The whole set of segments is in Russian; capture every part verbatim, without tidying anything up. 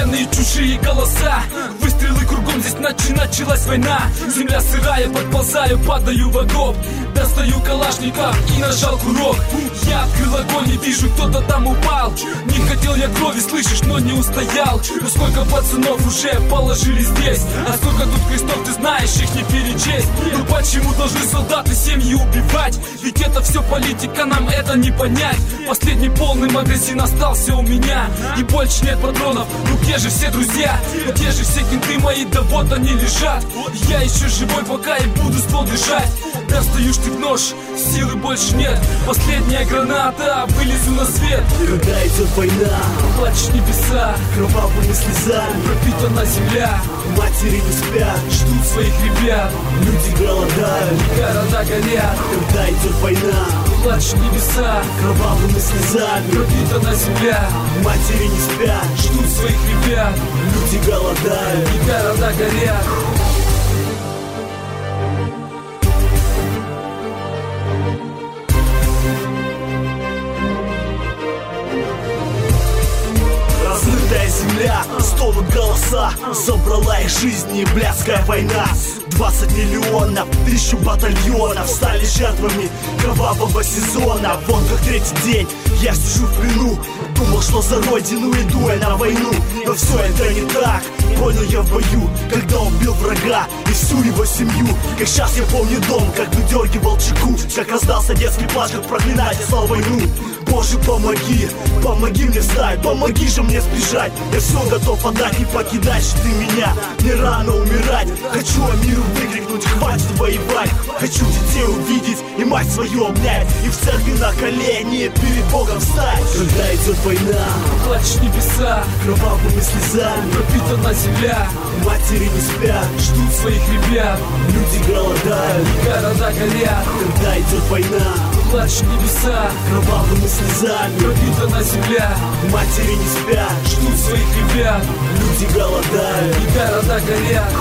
пьяные чужие голоса. Выстрелы кругом, здесь начи началась война. Земля сырая, подползаю, падаю в окоп. Достаю калашников и нажал курок. Я открыл огонь и вижу, кто-то там упал. Не хотел я крови, слышишь, но не устоял. Ну сколько пацанов уже положили здесь, а сколько тут крестов, ты знаешь, их не перечесть. Ну почему должны солдаты семьи убивать? Ведь это все политика, нам это не понять. Последний полный магазин остался у меня, и больше нет патронов. Ну где же все друзья? Где же все кенты мои? Да вот они лежат. Я еще живой пока и буду ствол держать. Достаю штык-нож, силы больше нет. Последняя граната, вылезу на свет. Когда идет война, плачут небеса, кровавыми слезами пропитана земля. Матери не спят, ждут своих ребят. Люди голодают, города горят. Когда идет война, плачут небеса, кровавыми слезами пропитана земля. Матери не спят, ждут своих ребят. Люди голодают, города горят. Разрытая земля, стонут голоса. Забрала их жизни блядская война. Двадцать миллионов, тысячу батальонов стали жертвами кровавого сезона. Вот как третий день я сижу в плену. Думал, что за родину иду я на войну, но все это не так. Понял я в бою, когда убил врага и всю его семью. Как сейчас я помню дом, как выдергивал чеку, как раздался детский плач, как проклинать я слал войну. Боже, помоги, помоги мне встать, помоги же мне сбежать. Я все готов отдать, не покидать ты меня. Не рано умирать, хочу о миру выкрикнуть, хватит воевать. Хочу детей увидеть и мать свою обнять, и в церкви на колени перед Богом встать. Когда идет война, плачут небеса, кровавыми слезами пропитана земля. Матери не спят, ждут своих ребят. Люди голодают, города горят. Когда идет война, плачут небеса, кровавыми слезами пропитана земля. Матери не спят, ждут своих ребят. Люди голодают, города горят.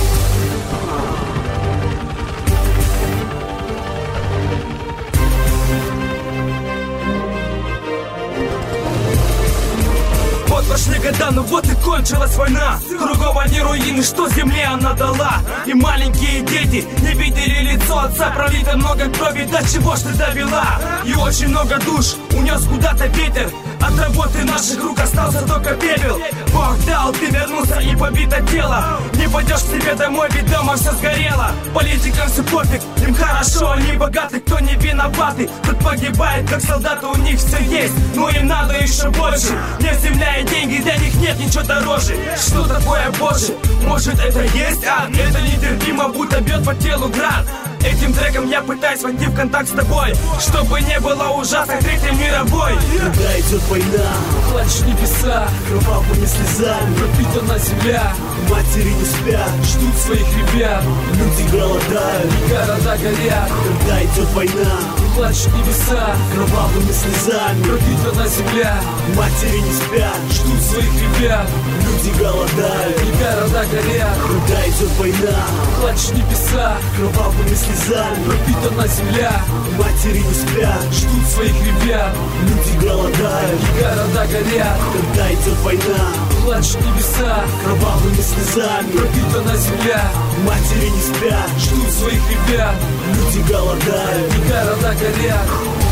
Вот прошли года, ну вот и кончилась война. Кругом одни руины, что земле она дала. И маленькие дети не видели лицо отца. Пролито много крови, до чего ж ты довела. И очень много душ унес куда-то ветер. От работы наших рук остался только пепел. Бог дал, ты вернулся и побито тело. Не пойдешь к себе домой, ведь дома все сгорело. Политикам все пофиг, им хорошо, они богаты, кто не виноваты. Тут погибает, как солдаты, у них все есть, но им надо еще больше. Нет, земля и деньги, для них нет ничего дороже. Что такое Боже? Может это есть ад? Это нетерпимо, будто бьет по телу град. Этим треком я пытаюсь войти в контакт с тобой, чтобы не было ужасной Третьей мировой. Когда идет война, плачут небеса, кровавыми слезами пропитана земля. Матери не спят, ждут своих ребят. Люди голодают, города горят. Когда идет война, плачут небеса, кровавыми слезами пропитана земля. Матери не спят, ждут своих ребят. Люди голодают, города горят. Когда идет война, плачут небеса, кровавыми слезами пропитана земля. Матери не спят, ждут своих ребят. Люди голодают, города горят. Когда идет война, плачут небеса, кровавыми слезами пропитана земля. Матери не спят, ждут своих ребят. Люди голодают, города горят.